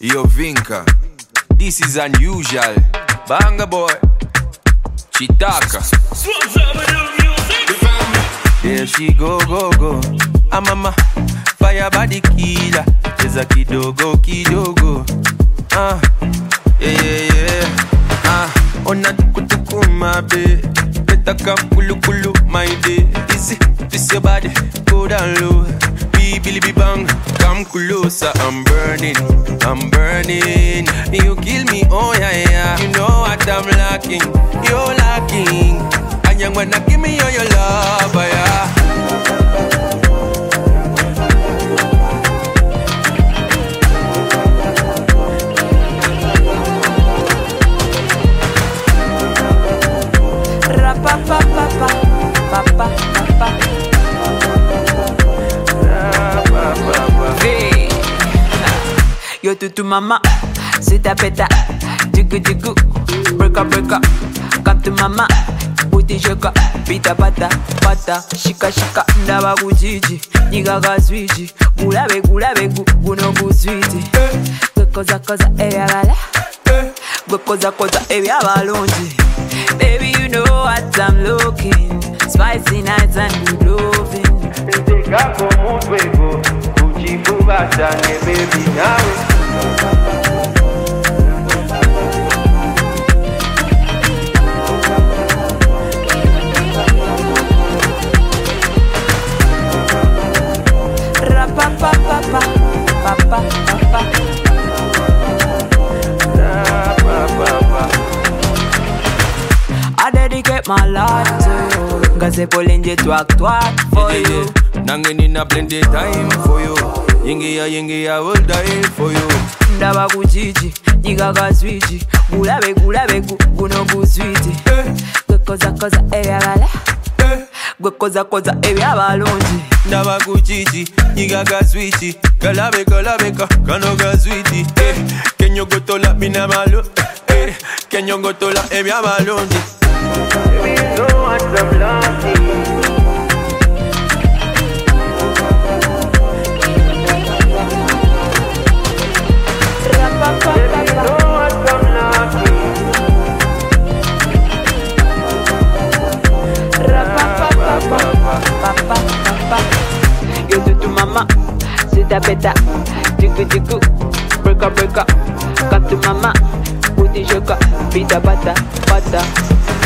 Yo, Vinka, this is unusual. Banga boy, Chitaka. There she go. Mama, fire body killer. There's a kidogo. Ona tukutuku my babe. Better come kulu my day. Easy, twist your body, go down low. Billy bang, come closer. I'm burning. You kill me, oh yeah. You know what I'm lacking, you're lacking. And you wanna give me all your love, yeah. Yo tutu mama, c'est ta peta, dugu, break up, come to mama, booty shaka, pita pata, shika, ndaba kujiji, niga gazwiji, gulabe, guno guzwiti, koza, eyabala, koza, eyabalonji. Baby, you know what I'm looking, spicy nights and good loving. Take como fuego, Gucci bubata, baby, now. I dedicate my life to you. Gaze polenje twak for you. Nangeni na plenty time for you. Yingi I will die for you. Ndaba kujiji, niga gazwiji, gulabe, guno guzwiti. Koza, eyabala. Koza, eyabalonji. Ndaba kujiji, niga gazwiji, galabe, kano gazwiti. Kenyo gotola mina malo. Kenyo gotola eyabalonji. Baby, you know what I'm lacking. Yo tutu mama, c'est ta peta, dugu, break up, come to mama, booty shaka, pita pata.